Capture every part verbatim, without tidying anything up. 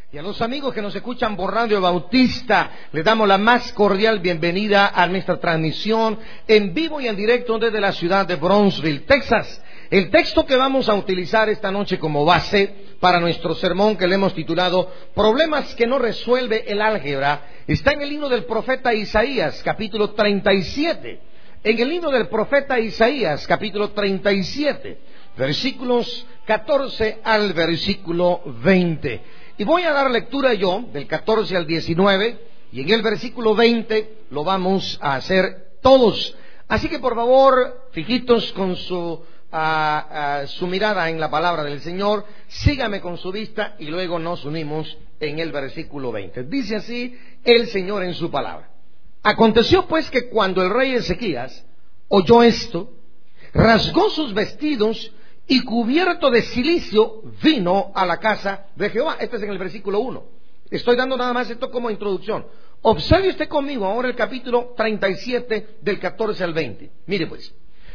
Y a los amigos que nos escuchan por Radio Bautista, les damos la más cordial bienvenida a nuestra transmisión en vivo y en directo desde la ciudad de Brownsville, Texas. El texto que vamos a utilizar esta noche como base para nuestro sermón, que le hemos titulado Problemas que no resuelve el álgebra, está en el libro del profeta Isaías, capítulo treinta y siete. En el libro del profeta Isaías, capítulo treinta y siete, versículos catorce al versículo veinte. Y voy a dar lectura yo del catorce al diecinueve, y en el versículo veinte lo vamos a hacer todos. Así que por favor, fijitos con su, a, a, su mirada en la palabra del Señor, sígame con su vista y luego nos unimos en el versículo veinte. Dice así el Señor en su palabra. Aconteció pues que cuando el rey Ezequías oyó esto, rasgó sus vestidos y cubierto de cilicio vino a la casa de Jehová. Este es en el versículo uno. Estoy dando nada más esto como introducción. Observe usted conmigo ahora el capítulo treinta y siete del catorce al veinte. Mire pues.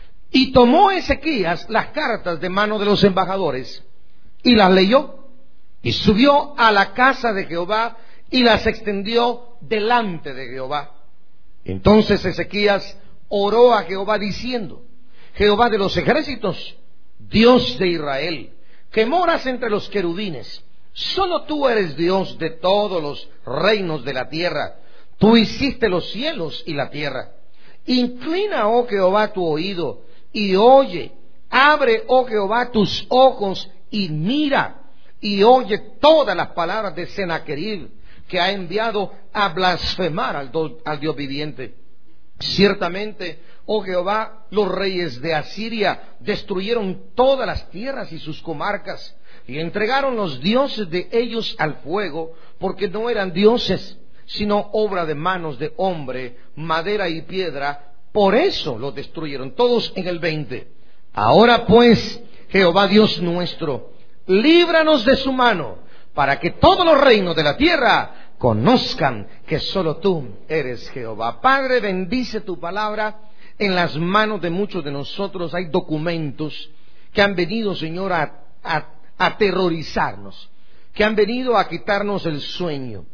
Y tomó Ezequías las cartas de mano de los embajadores y las leyó y subió a la casa de Jehová y las extendió delante de Jehová. Entonces Ezequías oró a Jehová diciendo: Jehová de los ejércitos, Dios de Israel, que moras entre los querubines, solo tú eres Dios de todos los reinos de la tierra. Tú hiciste los cielos y la tierra. Inclina, oh Jehová, tu oído y oye. Abre, oh Jehová, tus ojos y mira y oye todas las palabras de Sennacherib, que ha enviado a blasfemar al, do, al Dios viviente. Ciertamente, oh Jehová, los reyes de Asiria destruyeron todas las tierras y sus comarcas, y entregaron los dioses de ellos al fuego, porque no eran dioses, sino obra de manos de hombre, madera y piedra. Por eso los destruyeron. Todos en el veinte. Ahora pues, Jehová Dios nuestro, líbranos de su mano, para que todos los reinos de la tierra conozcan que solo tú eres Jehová. Padre, bendice tu palabra. En las manos de muchos de nosotros hay documentos que han venido, Señor, a, a, a aterrorizarnos, que han venido a quitarnos el sueño.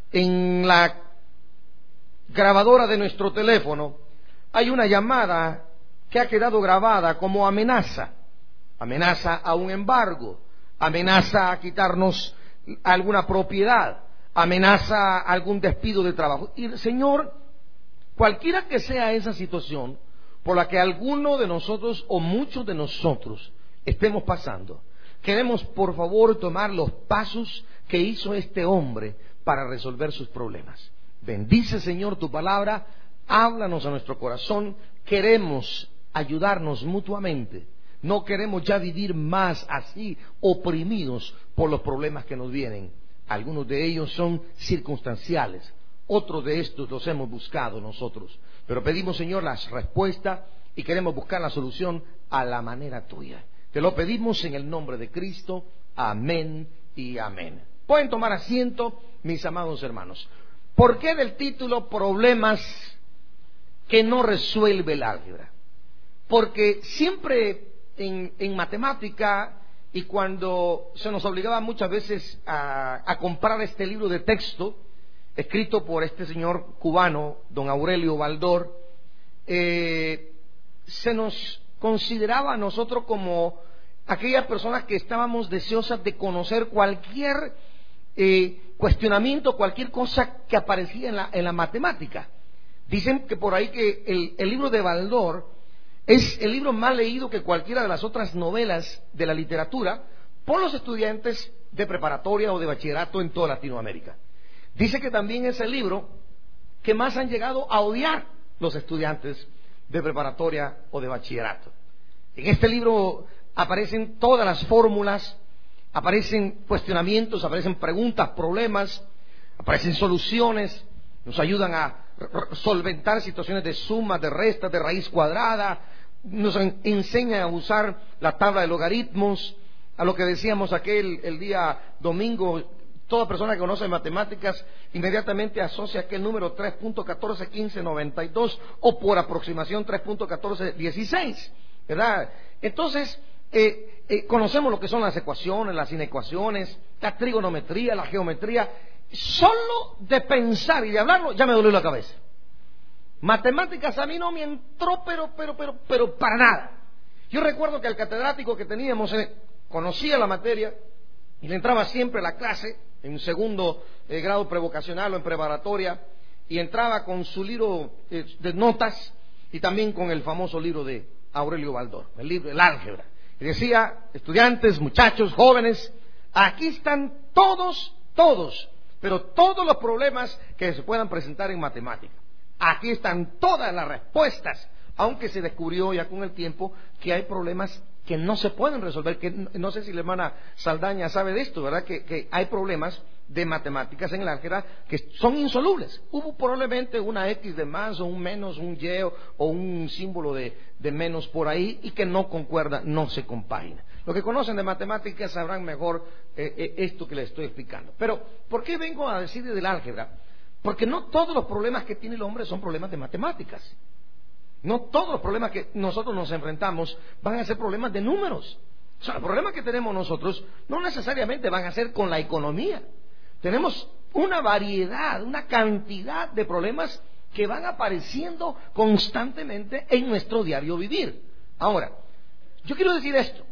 En la grabadora de nuestro teléfono hay una llamada que ha quedado grabada como amenaza. Amenaza a un embargo, amenaza a quitarnos alguna propiedad, amenaza a algún despido de trabajo. Y Señor, cualquiera que sea esa situación por la que alguno de nosotros o muchos de nosotros estemos pasando, queremos por favor tomar los pasos que hizo este hombre para resolver sus problemas. Bendice, Señor, tu palabra, háblanos a nuestro corazón. Queremos ayudarnos mutuamente. No queremos ya vivir más así, oprimidos por los problemas que nos vienen. Algunos de ellos son circunstanciales, otros de estos los hemos buscado nosotros. Pero pedimos, Señor, las respuestas y queremos buscar la solución a la manera tuya. Te lo pedimos en el nombre de Cristo. Amén y amén. Pueden tomar asiento, mis amados hermanos. ¿Por qué del título Problemas que no resuelve el álgebra? Porque siempre en, en matemática, y cuando se nos obligaba muchas veces a, a comprar este libro de texto, escrito por este señor cubano, don Aurelio Baldor, eh, se nos consideraba a nosotros como aquellas personas que estábamos deseosas de conocer cualquier eh, cuestionamiento, cualquier cosa que aparecía en la, en la matemática. Dicen que por ahí que el, el libro de Baldor es el libro más leído que cualquiera de las otras novelas de la literatura por los estudiantes de preparatoria o de bachillerato en toda Latinoamérica. Dice que también es el libro que más han llegado a odiar los estudiantes de preparatoria o de bachillerato. En este libro aparecen todas las fórmulas, aparecen cuestionamientos, aparecen preguntas, problemas, aparecen soluciones, nos ayudan a solventar situaciones de suma, de resta, de raíz cuadrada, nos enseñan a usar la tabla de logaritmos, a lo que decíamos aquel el día domingo. Toda persona que conoce matemáticas inmediatamente asocia aquel número tres punto catorce quince noventa y dos o por aproximación tres punto catorce dieciséis, ¿verdad? Entonces, eh, eh, conocemos lo que son las ecuaciones, las inecuaciones, la trigonometría, la geometría. Solo de pensar y de hablarlo ya me dolió la cabeza. Matemáticas a mí no me entró, pero, pero, pero, pero para nada. Yo recuerdo que el catedrático que teníamos eh, conocía la materia y le entraba siempre a la clase en un segundo eh, grado prevocacional o en preparatoria, y entraba con su libro eh, de notas y también con el famoso libro de Aurelio Baldor, el libro, el álgebra. Y decía: estudiantes, muchachos, jóvenes, aquí están todos, todos, pero todos los problemas que se puedan presentar en matemática. Aquí están todas las respuestas, aunque se descubrió ya con el tiempo que hay problemas que no se pueden resolver, que no sé si la hermana Saldaña sabe de esto, ¿verdad? Que, que hay problemas de matemáticas en el álgebra que son insolubles. Hubo probablemente una X de más o un menos, un Y o, o un símbolo de, de menos por ahí y que no concuerda, no se compagina. Los que conocen de matemáticas sabrán mejor eh, eh, esto que les estoy explicando. Pero, ¿por qué vengo a decir del álgebra? Porque no todos los problemas que tiene el hombre son problemas de matemáticas. No todos los problemas que nosotros nos enfrentamos van a ser problemas de números. O sea, los problemas que tenemos nosotros no necesariamente van a ser con la economía. Tenemos una variedad, una cantidad de problemas que van apareciendo constantemente en nuestro diario vivir. Ahora, yo quiero decir esto.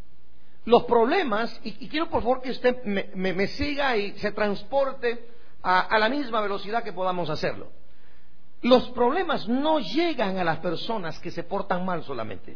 Los problemas, y, y quiero por favor que usted me, me, me siga y se transporte a, a la misma velocidad que podamos hacerlo. Los problemas no llegan a las personas que se portan mal solamente.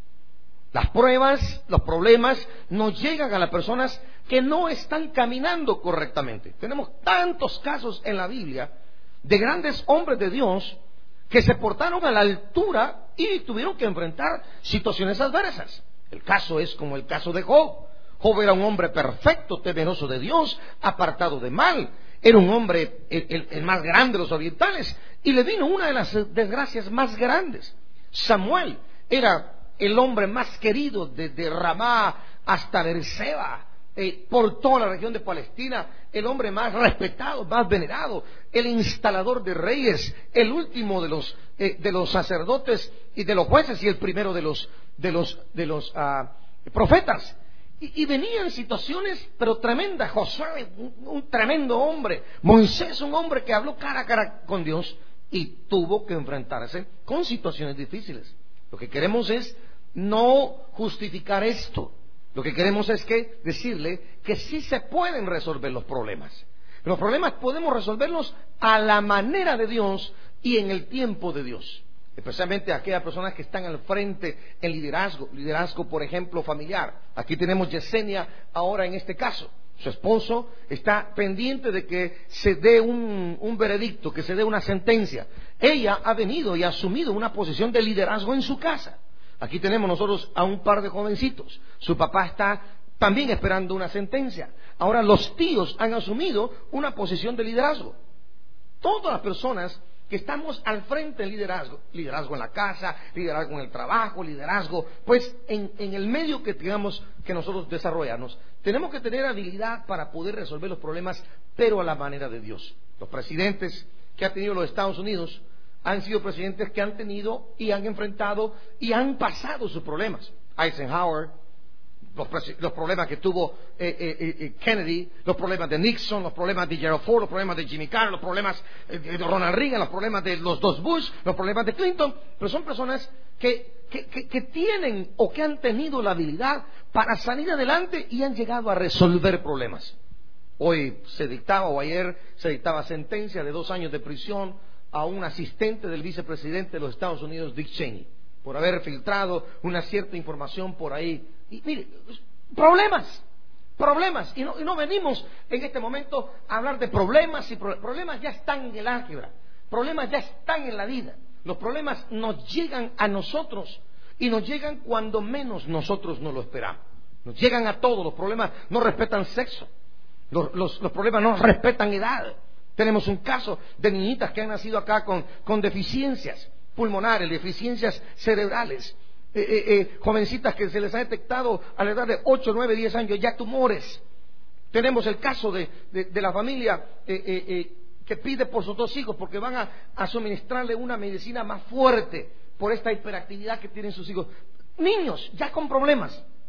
Las pruebas, los problemas no llegan a las personas que no están caminando correctamente. Tenemos tantos casos en la Biblia de grandes hombres de Dios que se portaron a la altura y tuvieron que enfrentar situaciones adversas. El caso es como el caso de Job. Job era un hombre perfecto, temeroso de Dios, apartado de mal. Era un hombre el, el, el más grande de los orientales, y le vino una de las desgracias más grandes. Samuel era el hombre más querido desde Ramá hasta Beerseba, eh, por toda la región de Palestina, el hombre más respetado, más venerado, el instalador de reyes, el último de los eh, de los sacerdotes y de los jueces y el primero de los de los de los uh, profetas. Y, y venían situaciones pero tremendas. Josué, un, un tremendo hombre. Moisés, un hombre que habló cara a cara con Dios y tuvo que enfrentarse con situaciones difíciles. Lo que queremos es no justificar esto. Lo que queremos es que decirle que sí se pueden resolver los problemas. Los problemas podemos resolverlos a la manera de Dios y en el tiempo de Dios. Especialmente aquellas personas que están al frente en liderazgo, liderazgo por ejemplo familiar. Aquí tenemos Yesenia ahora en este caso. Su esposo está pendiente de que se dé un, un veredicto, que se dé una sentencia. Ella ha venido y ha asumido una posición de liderazgo en su casa. Aquí tenemos nosotros a un par de jovencitos. Su papá está también esperando una sentencia. Ahora los tíos han asumido una posición de liderazgo. Todas las personas que estamos al frente del liderazgo, liderazgo en la casa, liderazgo en el trabajo, liderazgo, pues en, en el medio que tengamos que nosotros desarrollarnos, tenemos que tener habilidad para poder resolver los problemas, pero a la manera de Dios. Los presidentes que ha tenido los Estados Unidos han sido presidentes que han tenido y han enfrentado y han pasado sus problemas. Eisenhower, los, los problemas que tuvo eh, eh, eh, Kennedy, los problemas de Nixon, los problemas de Gerald Ford, los problemas de Jimmy Carter, los problemas eh, de Ronald Reagan, los problemas de los dos Bush, los problemas de Clinton. Pero son personas que, que, que, que tienen o que han tenido la habilidad para salir adelante y han llegado a resolver problemas. Hoy se dictaba, o ayer se dictaba sentencia de dos años de prisión a un asistente del vicepresidente de los Estados Unidos, Dick Cheney, por haber filtrado una cierta información por ahí. Y mire, problemas, problemas. Y no, y no venimos en este momento a hablar de problemas, y pro, problemas ya están en el álgebra, problemas ya están en la vida. Los problemas nos llegan a nosotros y nos llegan cuando menos nosotros no lo esperamos. Nos llegan a todos. Los problemas no respetan sexo, los, los, los problemas no respetan edad. Tenemos un caso de niñitas que han nacido acá con, con deficiencias pulmonares, deficiencias cerebrales, eh, eh, eh, jovencitas que se les ha detectado a la edad de ocho, nueve, diez años ya tumores. Tenemos el caso de, de, de la familia eh, eh, eh, que pide por sus dos hijos porque van a, a suministrarle una medicina más fuerte por esta hiperactividad que tienen sus hijos. Niños ya con problemas.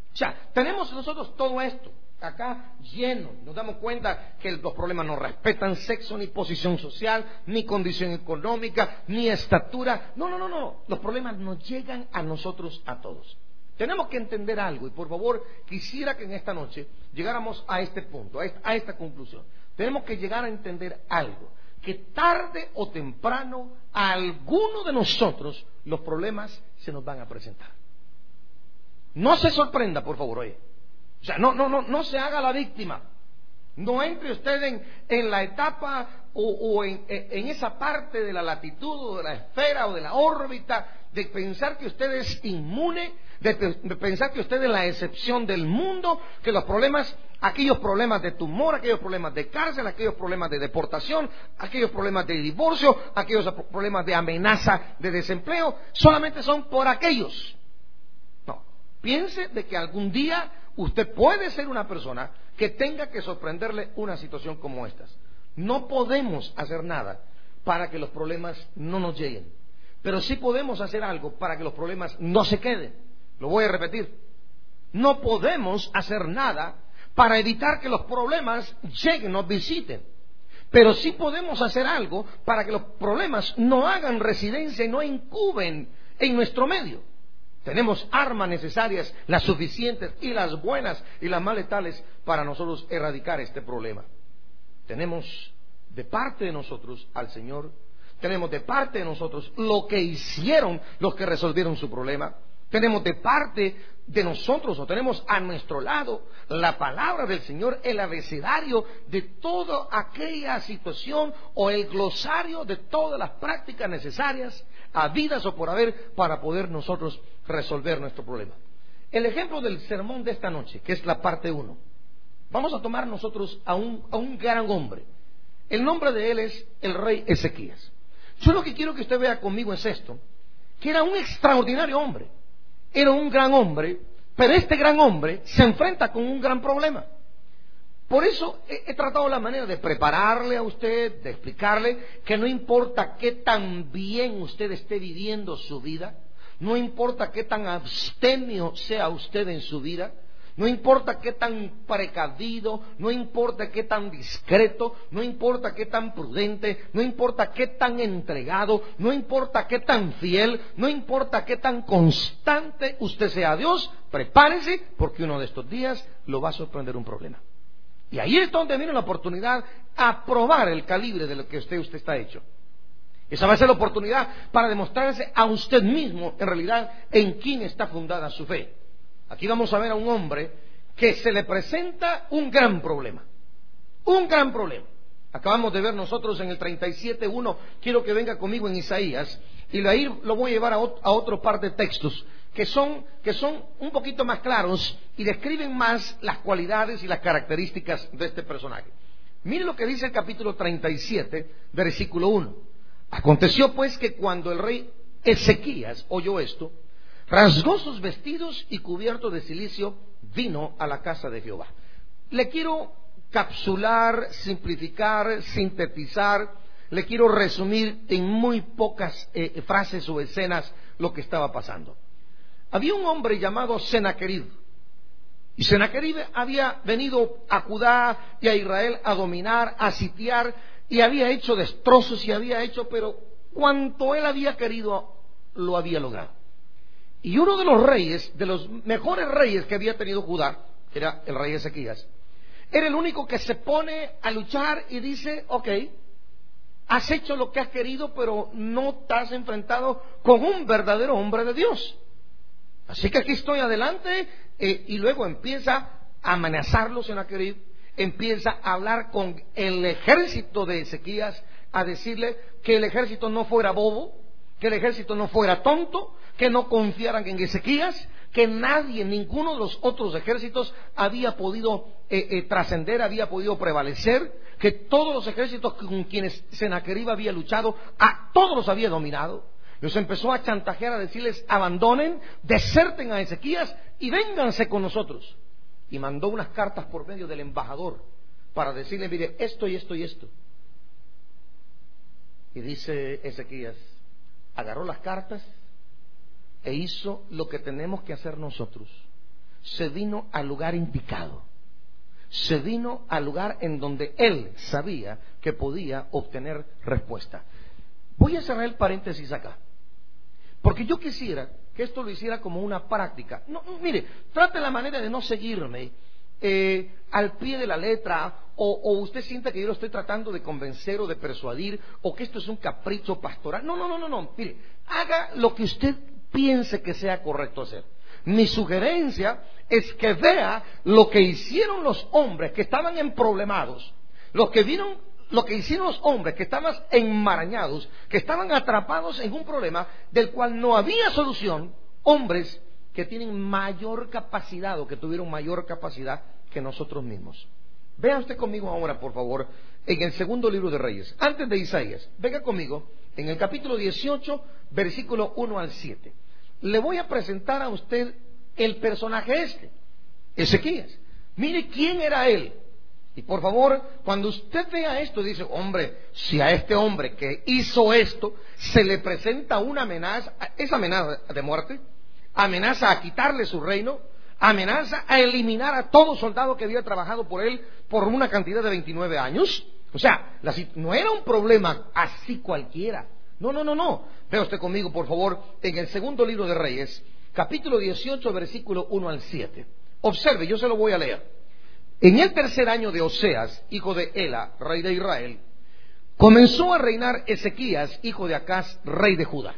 O sea, tenemos nosotros todo esto acá lleno. Nos damos cuenta que los problemas no respetan sexo, ni posición social, ni condición económica, ni estatura. No, no, no, no. Los problemas nos llegan a nosotros, a todos. Tenemos que entender algo, y por favor quisiera que en esta noche llegáramos a este punto, a esta, a esta conclusión. Tenemos que llegar a entender algo, que tarde o temprano a alguno de nosotros los problemas se nos van a presentar. No se sorprenda, por favor, oye. O sea, no, no, no, no se haga la víctima. No entre usted en, en la etapa o, o en, en esa parte de la latitud o de la esfera o de la órbita de pensar que usted es inmune, de, de pensar que usted es la excepción del mundo, que los problemas, aquellos problemas de tumor, aquellos problemas de cárcel, aquellos problemas de deportación, aquellos problemas de divorcio, aquellos problemas de amenaza de desempleo, solamente son por aquellos. No, piense de que algún día usted puede ser una persona que tenga que sorprenderle una situación como estas. No podemos hacer nada para que los problemas no nos lleguen, pero sí podemos hacer algo para que los problemas no se queden. Lo voy a repetir. No podemos hacer nada para evitar que los problemas lleguen, nos visiten, pero sí podemos hacer algo para que los problemas no hagan residencia y no incuben en nuestro medio. Tenemos armas necesarias, las suficientes y las buenas y las más letales para nosotros erradicar este problema. Tenemos de parte de nosotros al Señor, tenemos de parte de nosotros lo que hicieron los que resolvieron su problema, tenemos de parte de nosotros o tenemos a nuestro lado la palabra del Señor, el abecedario de toda aquella situación o el glosario de todas las prácticas necesarias, habidas o por haber, para poder nosotros resolver nuestro problema. El ejemplo del sermón de esta noche, que es la parte uno, vamos a tomar nosotros a un, a un gran hombre. El nombre de él es el rey Ezequías. Yo lo que quiero que usted vea conmigo es esto, que era un extraordinario hombre, era un gran hombre, pero este gran hombre se enfrenta con un gran problema. Por eso he, he tratado la manera de prepararle a usted, de explicarle que no importa qué tan bien usted esté viviendo su vida, no importa qué tan abstemio sea usted en su vida, no importa qué tan precavido, no importa qué tan discreto, no importa qué tan prudente, no importa qué tan entregado, no importa qué tan fiel, no importa qué tan constante usted sea a Dios, prepárese porque uno de estos días lo va a sorprender un problema. Y ahí es donde viene la oportunidad a probar el calibre de lo que usted, usted está hecho. Esa va a ser la oportunidad para demostrarse a usted mismo, en realidad, en quién está fundada su fe. Aquí vamos a ver a un hombre que se le presenta un gran problema. Un gran problema. Acabamos de ver nosotros en el treinta y siete uno, quiero que venga conmigo en Isaías, y de ahí lo voy a llevar a otro, a otro par de textos que son, que son un poquito más claros y describen más las cualidades y las características de este personaje. Mire lo que dice el capítulo treinta y siete, versículo uno. Aconteció pues que cuando el rey Ezequías oyó esto, rasgó sus vestidos y cubierto de cilicio vino a la casa de Jehová. Le quiero capsular, simplificar, sintetizar, le quiero resumir en muy pocas eh, frases o escenas lo que estaba pasando. Había un hombre llamado Senaquerib, y Senaquerib había venido a Judá y a Israel a dominar, a sitiar, y había hecho destrozos y había hecho, pero cuanto él había querido, lo había logrado. Y uno de los reyes, de los mejores reyes que había tenido Judá, era el rey Ezequías, era el único que se pone a luchar y dice, ok, has hecho lo que has querido, pero no te has enfrentado con un verdadero hombre de Dios. Así que aquí estoy adelante, eh, y luego empieza a amenazarlos en Senaquerib, empieza a hablar con el ejército de Ezequías, a decirle que el ejército no fuera bobo, que el ejército no fuera tonto, que no confiaran en Ezequías, que nadie, ninguno de los otros ejércitos había podido eh, eh, trascender, había podido prevalecer, que todos los ejércitos con quienes Senaquerib había luchado, a todos los había dominado. Los empezó a chantajear, a decirles, abandonen, deserten a Ezequías y vénganse con nosotros. Y mandó unas cartas por medio del embajador para decirle, mire, esto y esto y esto. Y dice Ezequías, agarró las cartas e hizo lo que tenemos que hacer nosotros. se vino al lugar indicado. Se vino al lugar en donde él sabía que podía obtener respuesta. Voy a cerrar el paréntesis acá, porque yo quisiera que esto lo hiciera como una práctica. No, mire, trate la manera de no seguirme eh, al pie de la letra, o, o usted sienta que yo lo estoy tratando de convencer o de persuadir, o que esto es un capricho pastoral. No, no, no, no, no. Mire, haga lo que usted piense que sea correcto hacer. Mi sugerencia es que vea lo que hicieron los hombres que estaban emproblemados, los que vieron lo que hicieron los hombres que estaban enmarañados, que estaban atrapados en un problema del cual no había solución, hombres que tienen mayor capacidad o que tuvieron mayor capacidad que nosotros mismos. Vea usted conmigo ahora, por favor, en el segundo libro de Reyes, antes de Isaías. Venga conmigo en el capítulo dieciocho, versículo uno al siete. Le voy a presentar a usted el personaje este, Ezequías. Mire quién era él. Y por favor, cuando usted vea esto, dice, hombre, si a este hombre que hizo esto se le presenta una amenaza, ¿es amenaza de muerte? ¿Amenaza a quitarle su reino? ¿Amenaza a eliminar a todo soldado que había trabajado por él por una cantidad de veintinueve años? O sea, la, no era un problema así cualquiera. No, no, no, no. Vea usted conmigo, por favor, en el segundo libro de Reyes, capítulo dieciocho, versículo uno al siete. Observe, yo se lo voy a leer. En el tercer año de Oseas, hijo de Ela, rey de Israel, comenzó a reinar Ezequías, hijo de Acaz, rey de Judá.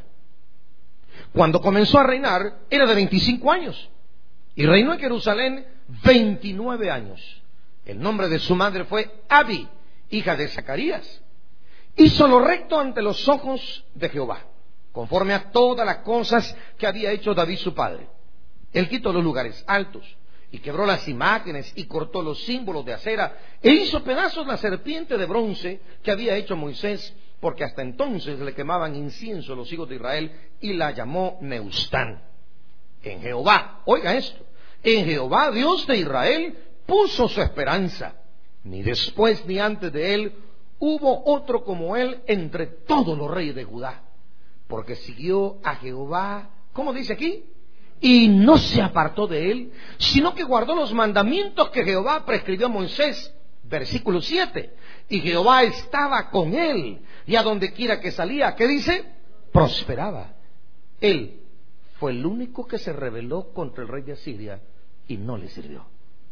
Cuando comenzó a reinar, era de veinticinco años, y reinó en Jerusalén veintinueve años. El nombre de su madre fue Abi, hija de Zacarías. Hizo lo recto ante los ojos de Jehová, conforme a todas las cosas que había hecho David su padre. Él quitó los lugares altos, y quebró las imágenes, y cortó los símbolos de acera, e hizo pedazos la serpiente de bronce que había hecho Moisés, porque hasta entonces le quemaban incienso a los hijos de Israel, y la llamó Neustán. En Jehová, oiga esto, en Jehová Dios de Israel puso su esperanza, ni después ni antes de él hubo otro como él entre todos los reyes de Judá, porque siguió a Jehová, ¿cómo dice aquí? Y no se apartó de él, sino que guardó los mandamientos que Jehová prescribió a Moisés. Versículo siete. Y Jehová estaba con él, y a donde quiera que salía, ¿qué dice? Prosperaba. Él fue el único que se rebeló contra el rey de Asiria y no le sirvió.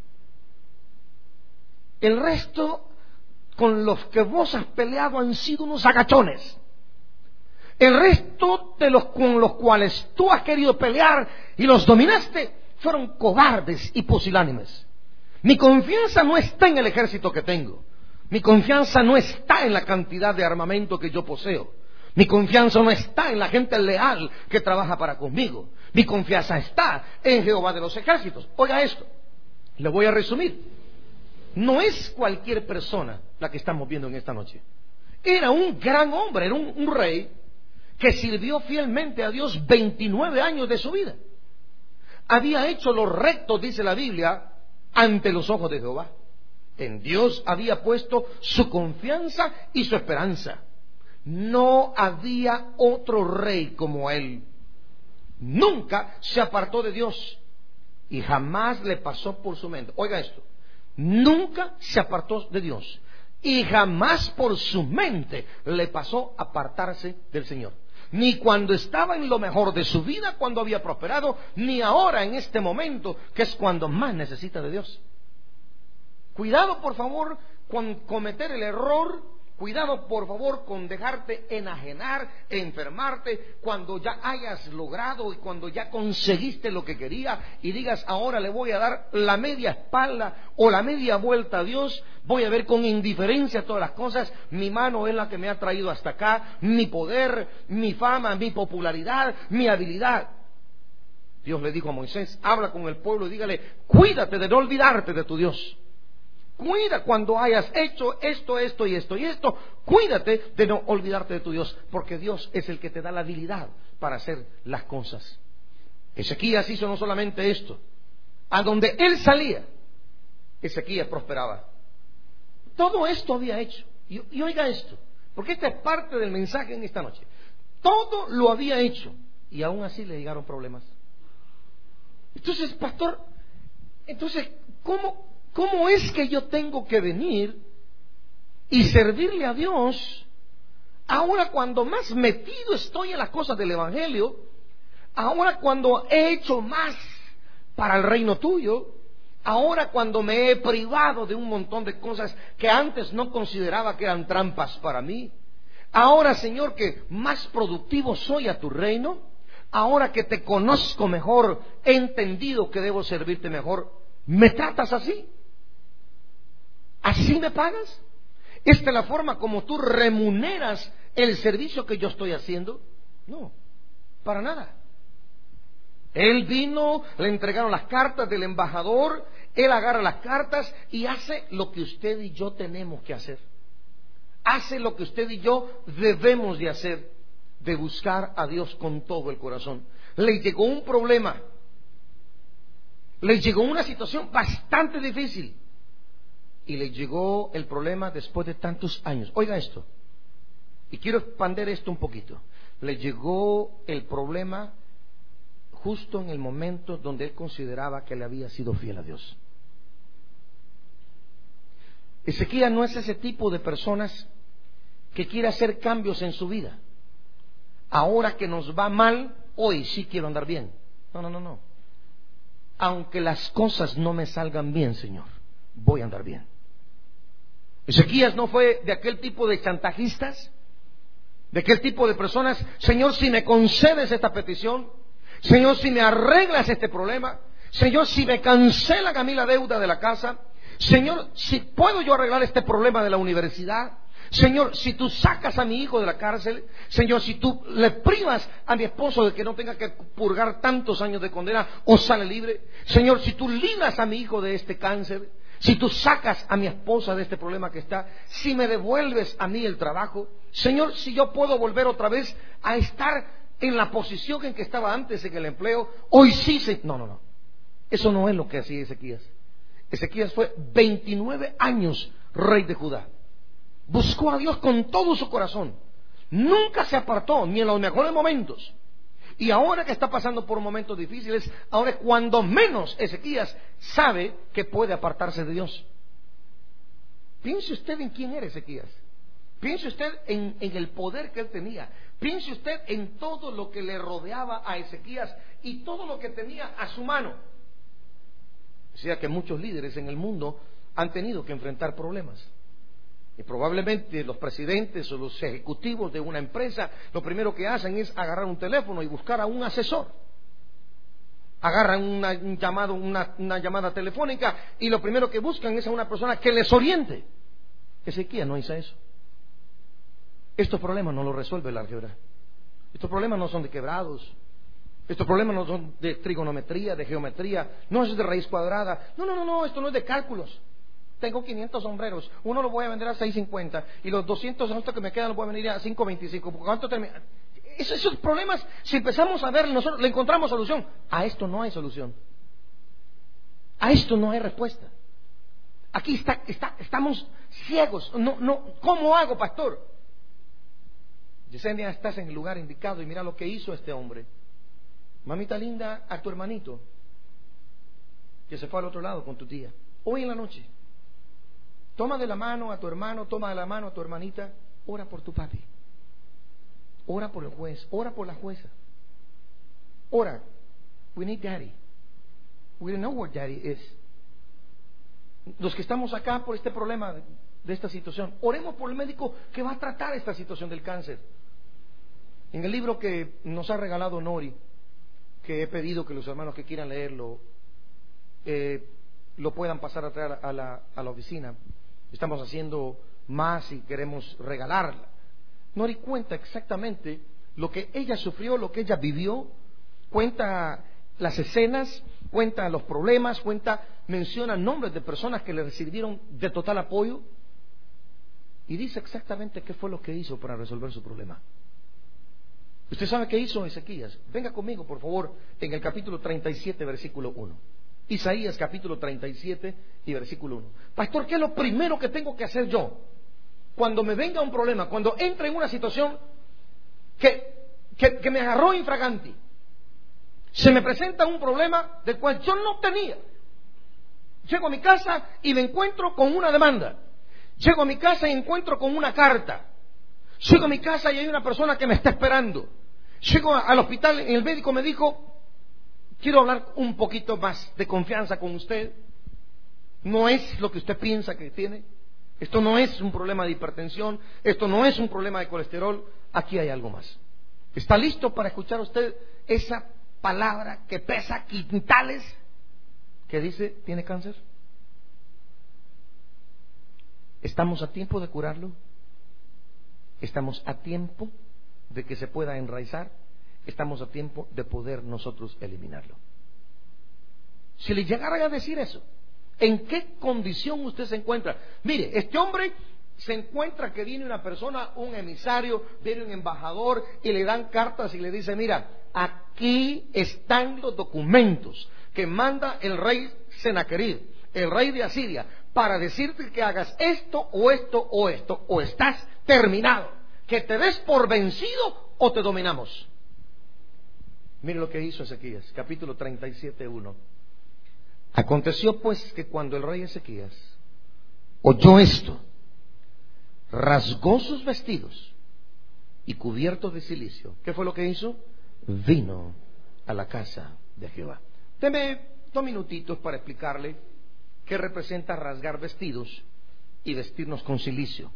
El resto con los que vos has peleado han sido unos agachones. El resto de los con los cuales tú has querido pelear y los dominaste fueron cobardes y pusilánimes. Mi confianza no está en el ejército que tengo. Mi confianza no está en la cantidad de armamento que yo poseo. Mi confianza no está en la gente leal que trabaja para conmigo. Mi confianza está en Jehová de los ejércitos. Oiga esto, le voy a resumir. No es cualquier persona la que estamos viendo en esta noche. Era un gran hombre, era un, un rey que sirvió fielmente a Dios veintinueve años de su vida. Había hecho lo recto, dice la Biblia, ante los ojos de Jehová. En Dios había puesto su confianza y su esperanza. No había otro rey como él. Nunca se apartó de Dios y jamás le pasó por su mente. Oiga esto, nunca se apartó de Dios y jamás por su mente le pasó apartarse del Señor. Ni cuando estaba en lo mejor de su vida, cuando había prosperado, ni ahora en este momento, que es cuando más necesita de Dios. Cuidado, por favor, con cometer el error. Cuidado, por favor, con dejarte enajenar, enfermarte, cuando ya hayas logrado y cuando ya conseguiste lo que quería y digas, ahora le voy a dar la media espalda o la media vuelta a Dios, voy a ver con indiferencia todas las cosas, mi mano es la que me ha traído hasta acá, mi poder, mi fama, mi popularidad, mi habilidad. Dios le dijo a Moisés, habla con el pueblo y dígale, cuídate de no olvidarte de tu Dios. Cuida cuando hayas hecho esto, esto y esto y esto. Cuídate de no olvidarte de tu Dios, porque Dios es el que te da la habilidad para hacer las cosas. Ezequías hizo no solamente esto. A donde él salía, Ezequías prosperaba. Todo esto había hecho. Y, y oiga esto, porque esta es parte del mensaje en esta noche. Todo lo había hecho y aún así le llegaron problemas. Entonces, pastor, Entonces, ¿cómo, cómo es que yo tengo que venir y servirle a Dios ahora cuando más metido estoy en las cosas del Evangelio, ahora cuando he hecho más para el reino tuyo, ahora cuando me he privado de un montón de cosas que antes no consideraba que eran trampas para mí? Ahora, Señor, que más productivo soy a tu reino, ahora que te conozco mejor, he entendido que debo servirte mejor, ¿me tratas así? ¿Así me pagas? ¿Esta es la forma como tú remuneras el servicio que yo estoy haciendo? No, para nada. Él vino, le entregaron las cartas del embajador, él agarra las cartas y hace lo que usted y yo tenemos que hacer. Hace lo que usted y yo debemos de hacer, de buscar a Dios con todo el corazón. Le llegó un problema, le llegó una situación bastante difícil y le llegó el problema después de tantos años. Oiga esto, y quiero expandir esto un poquito. Le llegó el problema justo en el momento donde él consideraba que le había sido fiel a Dios. Ezequías no es ese tipo de personas que quiere hacer cambios en su vida. Ahora que nos va mal, hoy sí quiero andar bien. No, no, no, no. Aunque las cosas no me salgan bien, Señor, voy a andar bien. Ezequías no fue de aquel tipo de chantajistas, de aquel tipo de personas. Señor, si me concedes esta petición, Señor, si me arreglas este problema, Señor, si me cancelan a mí la deuda de la casa, Señor, si puedo yo arreglar este problema de la universidad, Señor, si tú sacas a mi hijo de la cárcel, Señor, si tú le privas a mi esposo de que no tenga que purgar tantos años de condena o sale libre, Señor, si tú libras a mi hijo de este cáncer, si tú sacas a mi esposa de este problema que está, si me devuelves a mí el trabajo, Señor, si yo puedo volver otra vez a estar en la posición en que estaba antes en el empleo, hoy sí se... No, no, no. Eso no es lo que hacía Ezequías. Ezequías fue veintinueve años rey de Judá. Buscó a Dios con todo su corazón. Nunca se apartó, ni en los mejores momentos. Y ahora que está pasando por momentos difíciles, ahora es cuando menos Ezequías sabe que puede apartarse de Dios. Piense usted en quién era Ezequías. Piense usted en, en el poder que él tenía. Piense usted en todo lo que le rodeaba a Ezequías y todo lo que tenía a su mano. O sea que muchos líderes en el mundo han tenido que enfrentar problemas. Y probablemente los presidentes o los ejecutivos de una empresa lo primero que hacen es agarrar un teléfono y buscar a un asesor. Agarran una, un llamado, una, una llamada telefónica y lo primero que buscan es a una persona que les oriente. Ezequías no hizo eso. Estos problemas no los resuelve el álgebra. Estos problemas no son de quebrados. Estos problemas no son de trigonometría, de geometría. No es de raíz cuadrada. No, no, no, no. Esto no es de cálculos. Tengo quinientos sombreros. Uno lo voy a vender a seis cincuenta y los doscientos que me quedan los voy a vender a cinco veinticinco. ¿Cuánto termina? Esos, esos problemas, si empezamos a ver, nosotros le encontramos solución. A esto no hay solución. A esto no hay respuesta. Aquí está, está, estamos ciegos. No, no. ¿Cómo hago, pastor? Yesenia, estás en el lugar indicado y mira lo que hizo este hombre. Mamita linda, a tu hermanito que se fue al otro lado con tu tía, hoy en la noche, toma de la mano a tu hermano, toma de la mano a tu hermanita, ora por tu papi, ora por el juez, ora por la jueza, ora. We need daddy. We don't know where daddy is. Los que estamos acá por este problema de, de esta situación, oremos por el médico que va a tratar esta situación del cáncer. En el libro que nos ha regalado Nori, que he pedido que los hermanos que quieran leerlo eh, lo puedan pasar a traer a la, a la oficina. Estamos haciendo más y queremos regalarla. Nori cuenta exactamente lo que ella sufrió, lo que ella vivió, cuenta las escenas, cuenta los problemas, cuenta, menciona nombres de personas que le recibieron de total apoyo y dice exactamente qué fue lo que hizo para resolver su problema. ¿Usted sabe qué hizo Ezequías? Venga conmigo, por favor, en el capítulo treinta y siete, versículo uno. Isaías, capítulo treinta y siete y versículo uno. Pastor, ¿qué es lo primero que tengo que hacer yo cuando me venga un problema, cuando entre en una situación que, que, que me agarró infraganti? Se me presenta un problema del cual yo no tenía Llego a mi casa y me encuentro con una demanda. Llego a mi casa y encuentro con una carta. Llego a mi casa y hay una persona que me está esperando. Llego al hospital y el médico me dijo: quiero hablar un poquito más de confianza con usted. No es lo que usted piensa que tiene. Esto no es un problema de hipertensión. Esto no es un problema de colesterol. Aquí hay algo más. ¿Está listo para escuchar usted esa palabra que pesa quintales, que dice: tiene cáncer? ¿Estamos a tiempo de curarlo? ¿Estamos a tiempo de que se pueda enraizar? ¿Estamos a tiempo de poder nosotros eliminarlo? Si le llegaran a decir eso, ¿en qué condición usted se encuentra? Mire, este hombre se encuentra que viene una persona, un emisario, viene un embajador y le dan cartas y le dice: mira, aquí están los documentos que manda el rey Senaquerib, el rey de Asiria, para decirte que hagas esto o esto o esto, o estás terminado, que te des por vencido o te dominamos. Mire lo que hizo Ezequías, capítulo treinta y siete, uno. Aconteció pues que cuando el rey Ezequías oyó esto, rasgó sus vestidos y cubierto de cilicio. ¿Qué fue lo que hizo? Vino a la casa de Jehová. Deme dos minutitos para explicarle qué representa rasgar vestidos y vestirnos con cilicio.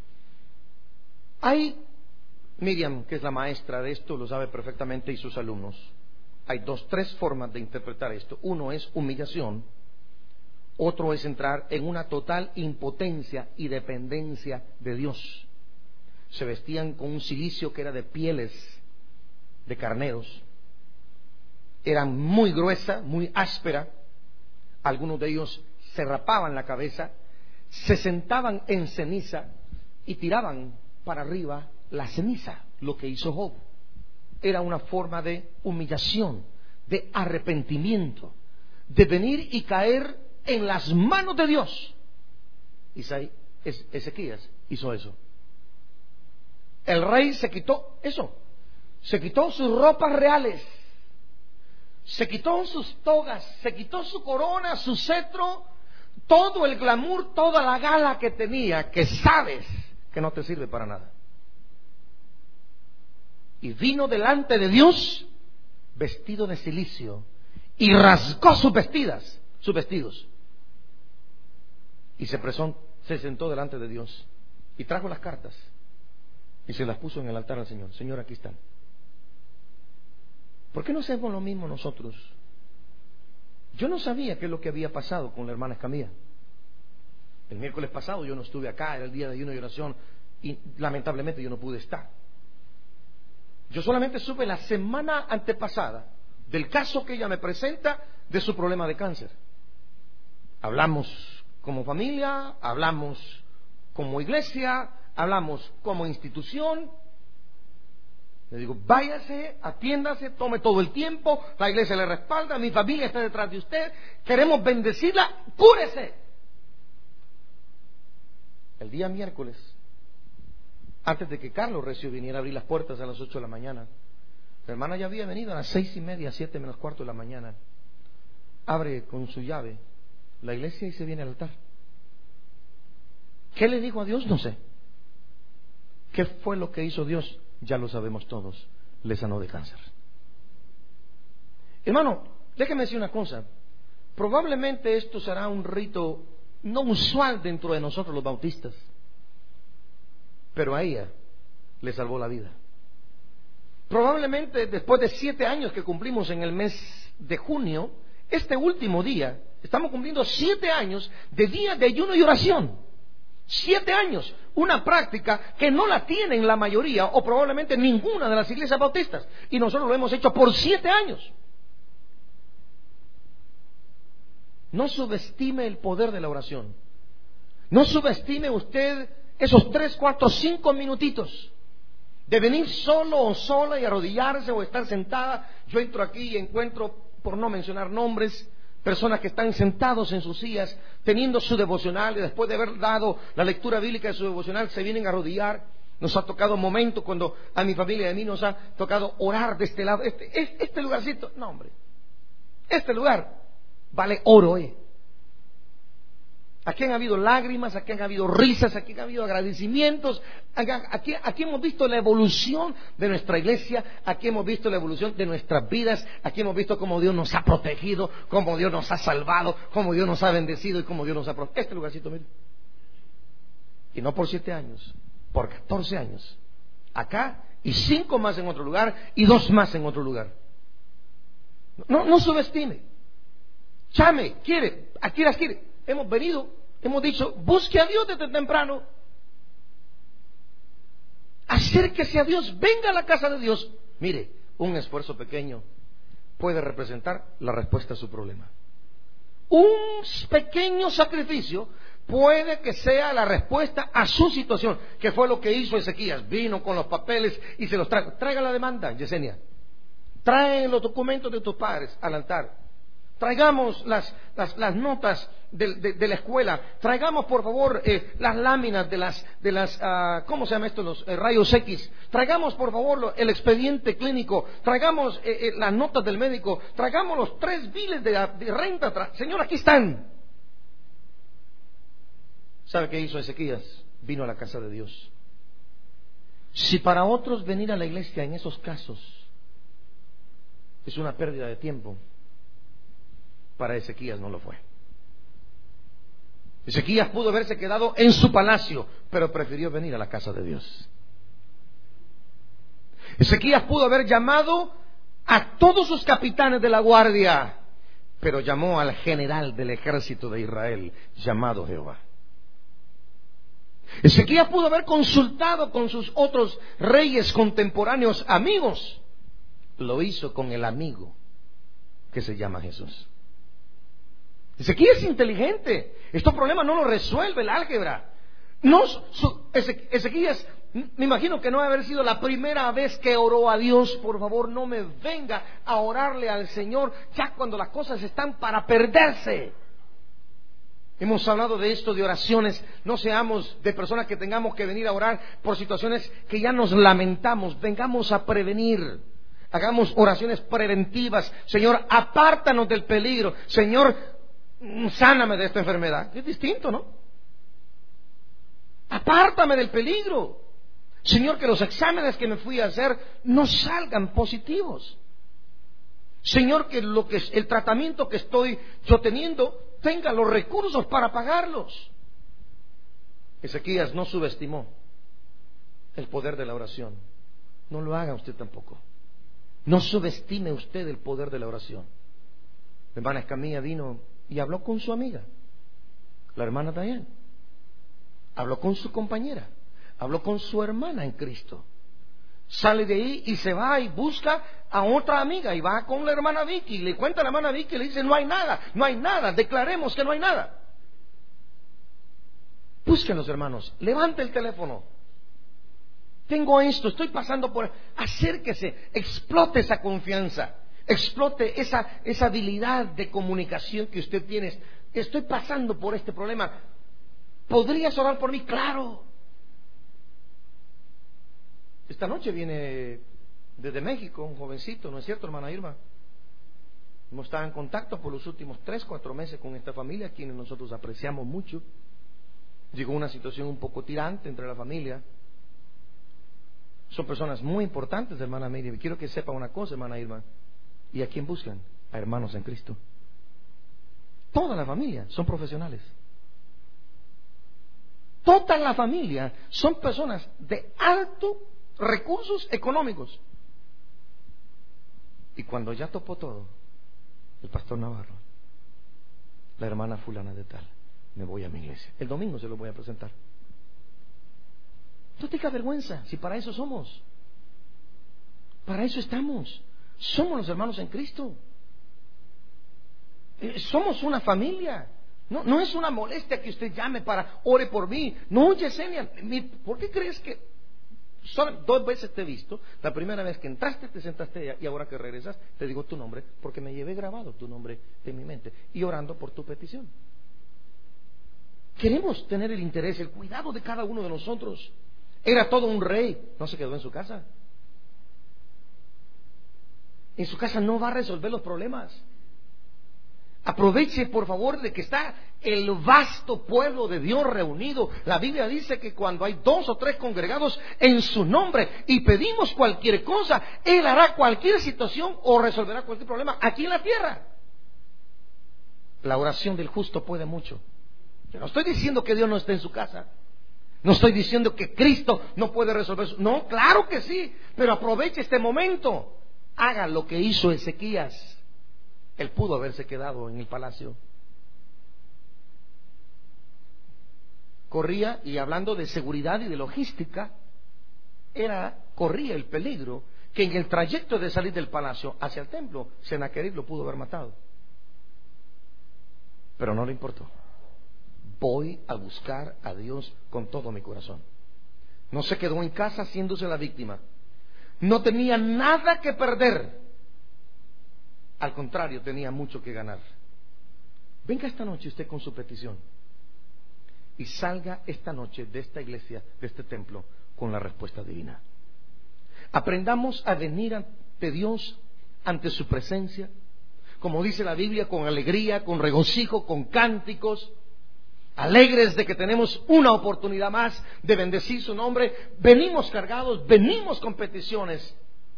Hay, Miriam, que es la maestra de esto, lo sabe perfectamente, y sus alumnos. Hay dos, tres formas de interpretar esto. Uno es humillación, otro es entrar en una total impotencia y dependencia de Dios. Se vestían con un cilicio que era de pieles de carneros. Era muy gruesa, muy áspera. Algunos de ellos se rapaban la cabeza, se sentaban en ceniza y tiraban para arriba la ceniza. Lo que hizo Job era una forma de humillación, de arrepentimiento, de venir y caer en las manos de Dios. Isaí, Ezequías hizo eso. El rey se quitó eso, se quitó sus ropas reales, se quitó sus togas, se quitó su corona, su cetro, todo el glamour, toda la gala que tenía, que sabes que no te sirve para nada. Y vino delante de Dios vestido de cilicio y rasgó sus vestidas, sus vestidos. Y se presó, se sentó delante de Dios y trajo las cartas y se las puso en el altar al Señor. Señor, aquí están. ¿Por qué no hacemos lo mismo nosotros? Yo no sabía qué es lo que había pasado con la hermana Escamilla. El miércoles pasado yo no estuve acá, era el día de ayuno y oración, y lamentablemente yo no pude estar. Yo solamente supe la semana antepasada del caso que ella me presenta de su problema de cáncer. Hablamos como familia, hablamos como iglesia, hablamos como institución. Le digo: váyase, atiéndase, tome todo el tiempo, la iglesia le respalda, mi familia está detrás de usted, queremos bendecirla, cúrese. El día miércoles, antes de que Carlos Recio viniera a abrir las puertas a las ocho de la mañana, la hermana ya había venido a las seis y media, siete menos cuarto de la mañana. Abre con su llave la iglesia y se viene al altar. ¿Qué le dijo a Dios? No sé. ¿Qué fue lo que hizo Dios? Ya lo sabemos todos. Le sanó de cáncer. Hermano, déjeme decir una cosa. Probablemente esto será un rito no usual dentro de nosotros los bautistas, pero a ella le salvó la vida. Probablemente después de siete años que cumplimos en el mes de junio, este último día, estamos cumpliendo siete años de días de ayuno y oración. Siete años, una práctica que no la tienen la mayoría o probablemente ninguna de las iglesias bautistas, y nosotros lo hemos hecho por siete años. No subestime el poder de la oración. No subestime usted esos tres, cuatro, cinco minutitos de venir solo o sola y arrodillarse o estar sentada. Yo entro aquí y encuentro, por no mencionar nombres, personas que están sentados en sus sillas teniendo su devocional, y después de haber dado la lectura bíblica de su devocional se vienen a arrodillar. Nos ha tocado momentos cuando a mi familia y a mí nos ha tocado orar de este lado. Este, este, este lugarcito, no hombre, este lugar vale oro, eh. Aquí han habido lágrimas, aquí han habido risas, aquí han habido agradecimientos, aquí, aquí hemos visto la evolución de nuestra iglesia, aquí hemos visto la evolución de nuestras vidas, aquí hemos visto cómo Dios nos ha protegido, cómo Dios nos ha salvado, cómo Dios nos ha bendecido y cómo Dios nos ha protegido. Este lugarcito, mire. Y no por siete años, por catorce años. Acá y cinco más en otro lugar y dos más en otro lugar. No, no subestime. Llame, quiere, aquí las quiere. Hemos venido, hemos dicho, busque a Dios desde temprano. Acérquese a Dios, venga a la casa de Dios. Mire, un esfuerzo pequeño puede representar la respuesta a su problema. Un pequeño sacrificio puede que sea la respuesta a su situación, que fue lo que hizo Ezequías. Vino con los papeles y se los trajo. Traiga la demanda, Yesenia. Trae los documentos de tus padres al altar. Traigamos las, las, las notas de, de, de la escuela. Traigamos, por favor, eh, las láminas de las, de las uh, ¿cómo se llama esto? Los eh, rayos X. Traigamos, por favor, lo, el expediente clínico. Traigamos eh, eh, las notas del médico. Traigamos los tres biles de, de renta. Tra- Señor, aquí están. ¿Sabe qué hizo Ezequías? Vino a la casa de Dios. Si para otros venir a la iglesia en esos casos es una pérdida de tiempo, para Ezequías no lo fue. Ezequías pudo haberse quedado en su palacio, pero prefirió venir a la casa de Dios. Ezequías pudo haber llamado a todos sus capitanes de la guardia, pero llamó al general del ejército de Israel, llamado Jehová. Ezequías pudo haber consultado con sus otros reyes contemporáneos amigos. Lo hizo con el amigo que se llama Jesús. Ezequías es inteligente. Estos problemas no los resuelve el álgebra. No, su, Eze, Ezequías, me imagino que no debe haber sido la primera vez que oró a Dios. Por favor, no me venga a orarle al Señor ya cuando las cosas están para perderse. Hemos hablado de esto, de oraciones. No seamos de personas que tengamos que venir a orar por situaciones que ya nos lamentamos. Vengamos a prevenir. Hagamos oraciones preventivas. Señor, apártanos del peligro. Señor, sáname de esta enfermedad. Es distinto, ¿no? Apártame del peligro. Señor, que los exámenes que me fui a hacer no salgan positivos. Señor, que lo que el tratamiento que estoy yo teniendo tenga los recursos para pagarlos. Ezequías no subestimó el poder de la oración. No lo haga usted tampoco. No subestime usted el poder de la oración. La hermana Escamilla vino y habló con su amiga, la hermana Dayan. Habló con su compañera, habló con su hermana en Cristo. Sale de ahí y se va y busca a otra amiga y va con la hermana Vicky y le cuenta a la hermana Vicky y le dice: no hay nada, no hay nada, declaremos que no hay nada. Busquen los hermanos, levante el teléfono. Tengo esto, estoy pasando por... Acérquese, explote esa confianza, explote esa, esa habilidad de comunicación que usted tiene. Estoy pasando por este problema. ¿Podrías orar por mí? Claro. Esta noche viene desde México un jovencito, ¿no es cierto, hermana Irma? Hemos estado en contacto por los últimos tres, cuatro meses con esta familia, a quienes nosotros apreciamos mucho. Llegó una situación un poco tirante entre la familia. Son personas muy importantes, hermana Miriam. Quiero que sepa una cosa, hermana Irma. ¿Y a quién buscan? A hermanos en Cristo. Toda la familia son profesionales. Toda la familia son personas de altos recursos económicos. Y cuando ya topó todo, el pastor Navarro, la hermana fulana de tal, me voy a mi iglesia. El domingo se lo voy a presentar. No tenga vergüenza, si para eso somos. Para eso estamos. Somos los hermanos en Cristo. Eh, somos una familia. No, no es una molestia que usted llame para ore por mí. No, Yesenia, ¿por qué crees que solo dos veces te he visto? La primera vez que entraste, te sentaste y ahora que regresas te digo tu nombre, porque me llevé grabado tu nombre en mi mente y orando por tu petición. Queremos tener el interés, el cuidado de cada uno de nosotros. Era todo un rey, no se quedó en su casa. En su casa no va a resolver los problemas. Aproveche, por favor, de que está el vasto pueblo de Dios reunido. La Biblia dice que cuando hay dos o tres congregados en su nombre y pedimos cualquier cosa, Él hará cualquier situación o resolverá cualquier problema aquí en la tierra. La oración del justo puede mucho. Yo no estoy diciendo que Dios no esté en su casa. No estoy diciendo que Cristo no puede resolver su... No, claro que sí. Pero aproveche este momento. Haga lo que hizo Ezequías. Él pudo haberse quedado en el palacio. Corría, y hablando de seguridad y de logística, era, corría el peligro que en el trayecto de salir del palacio hacia el templo, Sennacherib lo pudo haber matado. Pero no le importó. Voy a buscar a Dios con todo mi corazón. No se quedó en casa haciéndose la víctima. No tenía nada que perder. Al contrario, tenía mucho que ganar. Venga esta noche usted con su petición y salga esta noche de esta iglesia, de este templo, con la respuesta divina. Aprendamos a venir ante Dios, ante su presencia, como dice la Biblia, con alegría, con regocijo, con cánticos, alegres de que tenemos una oportunidad más de bendecir su nombre. Venimos cargados, venimos con peticiones.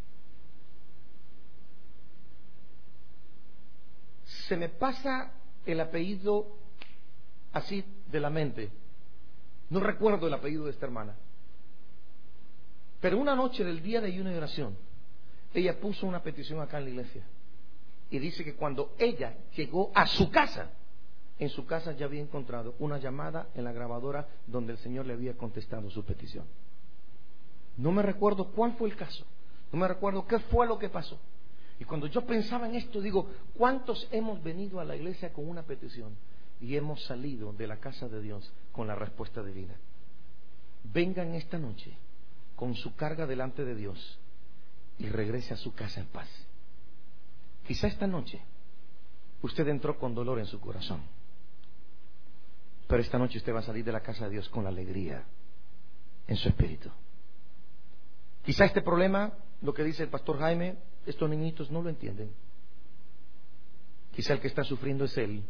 Se me pasa el apellido así de la mente. No recuerdo el apellido de esta hermana. Pero una noche del día de ayuno y oración, ella puso una petición acá en la iglesia. Y dice que cuando ella llegó a su casa, en su casa ya había encontrado una llamada en la grabadora donde el Señor le había contestado su petición. No me recuerdo cuál fue el caso. No me recuerdo qué fue lo que pasó. Y cuando yo pensaba en esto, digo, ¿cuántos hemos venido a la iglesia con una petición y hemos salido de la casa de Dios con la respuesta divina? Vengan esta noche con su carga delante de Dios y regrese a su casa en paz. Quizá esta noche usted entró con dolor en su corazón, pero esta noche usted va a salir de la casa de Dios con la alegría en su espíritu. Quizá este problema, lo que dice el pastor Jaime, estos niñitos no lo entienden. Quizá el que está sufriendo es él.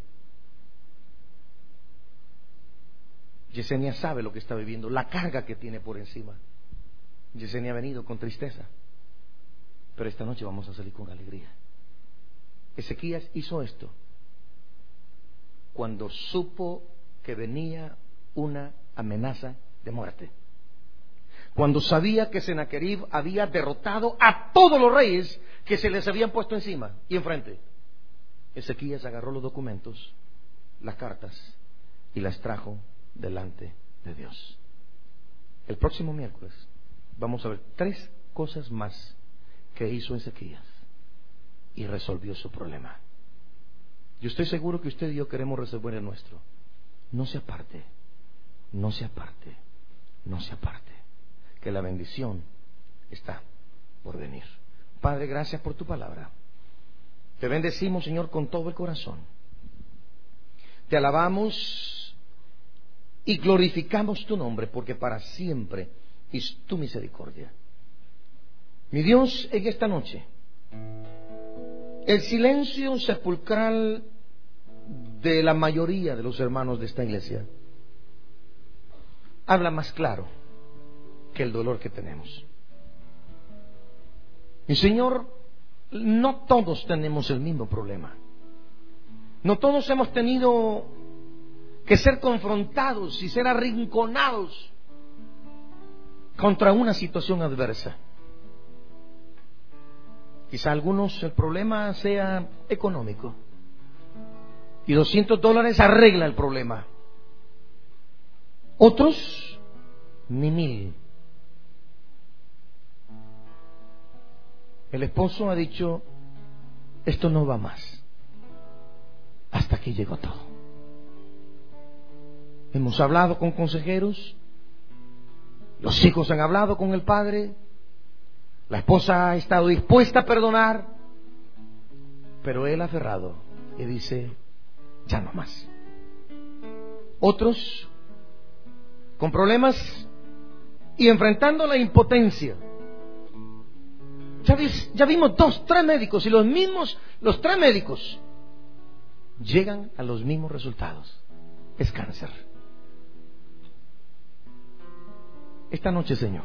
Yesenia sabe lo que está viviendo, la carga que tiene por encima. Yesenia ha venido con tristeza, pero esta noche vamos a salir con alegría. Ezequías hizo esto cuando supo que venía una amenaza de muerte. Cuando sabía que Sennacherib había derrotado a todos los reyes que se les habían puesto encima y enfrente. Ezequías agarró los documentos, las cartas, y las trajo delante de Dios. El próximo miércoles vamos a ver tres cosas más que hizo Ezequías y resolvió su problema. Yo estoy seguro que usted y yo queremos resolver el nuestro. No se aparte, no se aparte, no se aparte, que la bendición está por venir. Padre, gracias por tu palabra. Te bendecimos, Señor, con todo el corazón. Te alabamos y glorificamos tu nombre, porque para siempre es tu misericordia. Mi Dios, en esta noche, el silencio sepulcral de la mayoría de los hermanos de esta iglesia habla más claro que el dolor que tenemos. Mi Señor, no todos tenemos el mismo problema. No todos hemos tenido que ser confrontados y ser arrinconados contra una situación adversa. Quizá algunos el problema sea económico y doscientos dólares arregla el problema. Otros ni mil. El esposo ha dicho, esto no va más. Hasta aquí llegó todo. Hemos hablado con consejeros, los hijos han hablado con el padre, la esposa ha estado dispuesta a perdonar, pero él aferrado y dice, ya no más. Otros con problemas y enfrentando la impotencia. Ya, vis, ya vimos dos, tres médicos y los mismos, los tres médicos llegan a los mismos resultados. Es cáncer. Esta noche, Señor,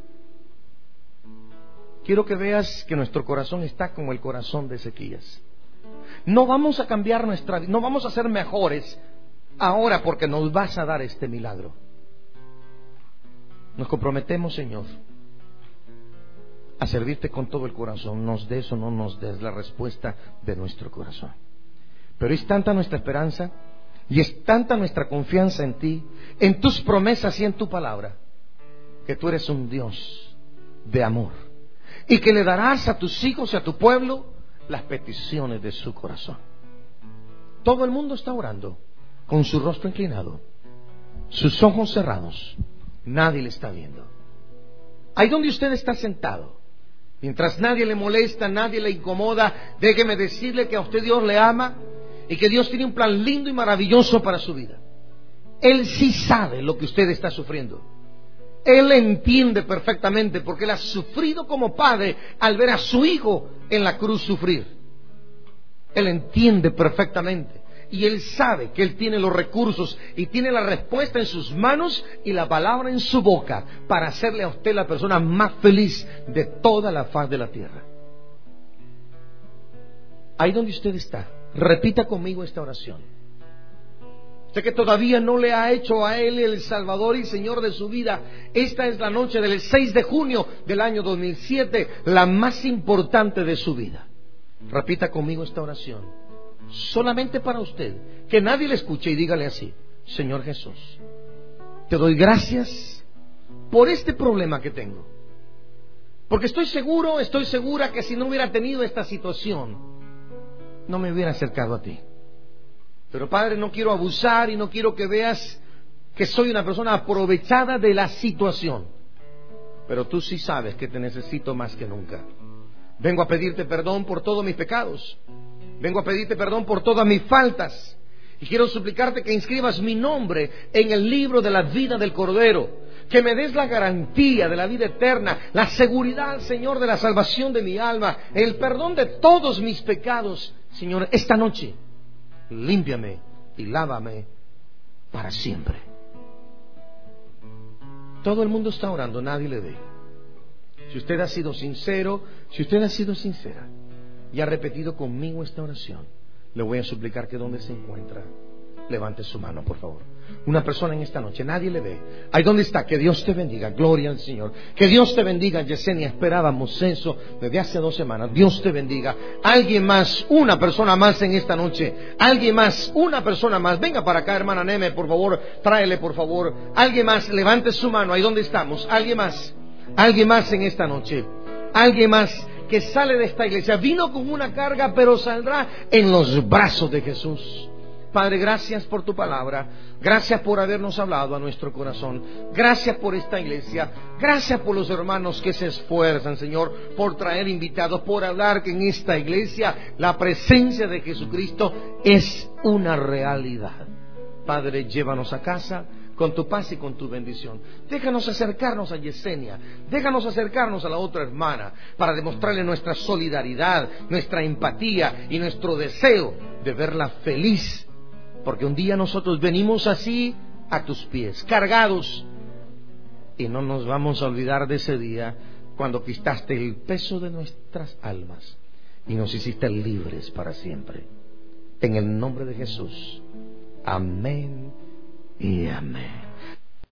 quiero que veas que nuestro corazón está como el corazón de Ezequías. No vamos a cambiar nuestra vida, no vamos a ser mejores ahora porque nos vas a dar este milagro. Nos comprometemos, Señor, a servirte con todo el corazón. Nos des o no nos des la respuesta de nuestro corazón. Pero es tanta nuestra esperanza y es tanta nuestra confianza en ti, en tus promesas y en tu palabra, que tú eres un Dios de amor y que le darás a tus hijos y a tu pueblo las peticiones de su corazón. Todo el mundo está orando con su rostro inclinado, sus ojos cerrados. Nadie le está viendo. Ahí donde usted está sentado, mientras nadie le molesta, nadie le incomoda, déjeme decirle que a usted Dios le ama y que Dios tiene un plan lindo y maravilloso para su vida. Él sí sabe lo que usted está sufriendo. Él entiende perfectamente porque Él ha sufrido como padre al ver a su hijo en la cruz sufrir. Él entiende perfectamente y Él sabe que Él tiene los recursos y tiene la respuesta en sus manos y la palabra en su boca para hacerle a usted la persona más feliz de toda la faz de la tierra. Ahí donde usted está, repita conmigo esta oración. Sé que todavía no le ha hecho a Él el Salvador y Señor de su vida. Esta es la noche del seis de junio del año dos mil siete, la más importante de su vida. Repita conmigo esta oración, solamente para usted, que nadie le escuche, y dígale así: Señor Jesús, te doy gracias por este problema que tengo, porque estoy seguro, estoy segura que si no hubiera tenido esta situación, no me hubiera acercado a ti. Pero Padre, no quiero abusar y no quiero que veas que soy una persona aprovechada de la situación. Pero tú sí sabes que te necesito más que nunca. Vengo a pedirte perdón por todos mis pecados. Vengo a pedirte perdón por todas mis faltas. Y quiero suplicarte que inscribas mi nombre en el libro de la vida del Cordero. Que me des la garantía de la vida eterna, la seguridad, Señor, de la salvación de mi alma, el perdón de todos mis pecados. Señor, esta noche límpiame y lávame para siempre. Todo el mundo está orando, nadie le ve. Si usted ha sido sincero, si usted ha sido sincera y ha repetido conmigo esta oración, le voy a suplicar que donde se encuentra, levante su mano, por favor. Una persona en esta noche, nadie le ve. Ahí donde está, que Dios te bendiga, gloria al Señor. Que Dios te bendiga, Yesenia, esperábamos eso desde hace dos semanas. Dios te bendiga. Alguien más, una persona más en esta noche. Alguien más, una persona más. Venga para acá, hermana Neme, por favor, tráele, por favor. Alguien más, levante su mano, ahí donde estamos. Alguien más, alguien más en esta noche. Alguien más que sale de esta iglesia. Vino con una carga, pero saldrá en los brazos de Jesús. Padre, gracias por tu palabra, gracias por habernos hablado a nuestro corazón, gracias por esta iglesia, gracias por los hermanos que se esfuerzan, Señor, por traer invitados, por hablar que en esta iglesia la presencia de Jesucristo es una realidad. Padre, llévanos a casa con tu paz y con tu bendición. Déjanos acercarnos a Yesenia, déjanos acercarnos a la otra hermana para demostrarle nuestra solidaridad, nuestra empatía y nuestro deseo de verla feliz. Porque un día nosotros venimos así a tus pies, cargados, y no nos vamos a olvidar de ese día cuando quitaste el peso de nuestras almas y nos hiciste libres para siempre. En el nombre de Jesús. Amén y amén.